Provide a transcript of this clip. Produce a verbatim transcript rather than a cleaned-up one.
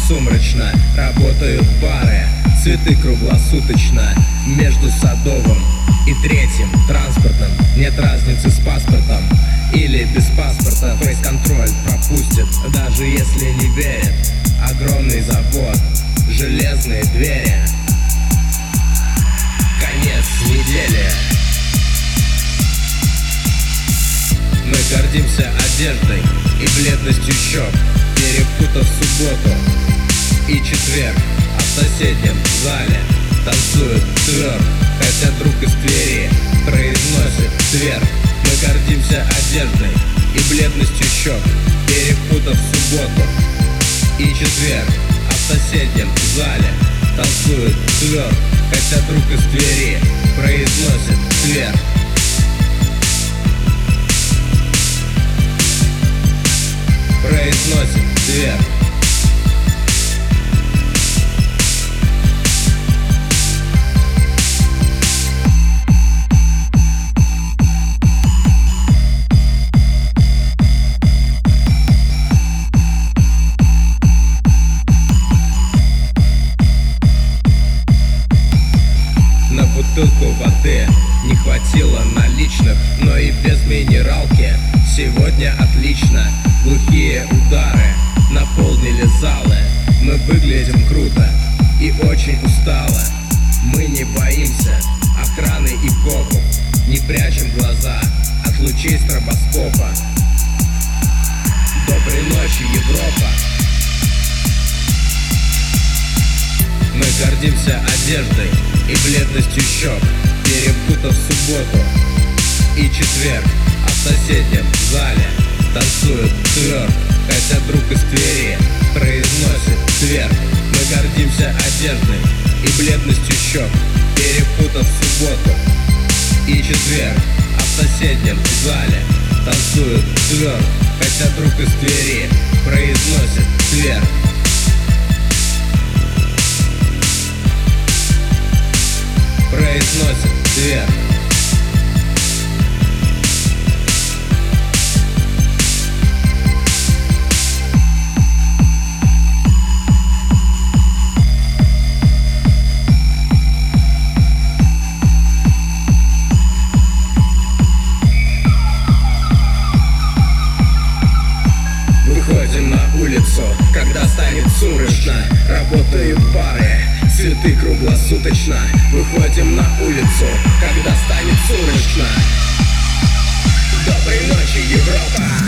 сумрачно, работают бары, цветы круглосуточно. Между Садовым и Третьим транспортом нет разницы с паспортом или без паспорта. Фейс-контроль пропустит, даже если не верит. Огромный завод, железные двери. Конец недели. Мы гордимся одеждой и бледностью щек, перепутав субботу и четверг. А в соседнем зале танцует тверк, хотя друг из Твери произносит тверк. Мы гордимся одеждой и бледностью щек, перепутав субботу и четверг. А в соседнем зале танцует тверк, хотя друг из Твери произносит тверк. Произносит тверк. На бутылку воды не хватило наличных, но и без минералки сегодня отлично. Глухие удары наполнили залы. Мы выглядим круто и очень устало. Мы не боимся охраны и копов, не прячем глаза от лучей стробоскопа. Доброй ночи, Европа. Мы гордимся одеждой и бледностью щек, перепутав субботу и четверг. А в соседнем зале танцует тверк, хотя друг из Твери произносит тверк. Мы гордимся одеждой и бледностью щек, перепутав субботу и четверг. А в соседнем зале танцует тверк, хотя друг из Твери произносит тверк. Произносит тверк. Выходим на улицу, когда станет сумрачно, работают бары, цветы круглосуточно. Выходим на улицу, когда станет сумрачно. Доброй ночи, Европа.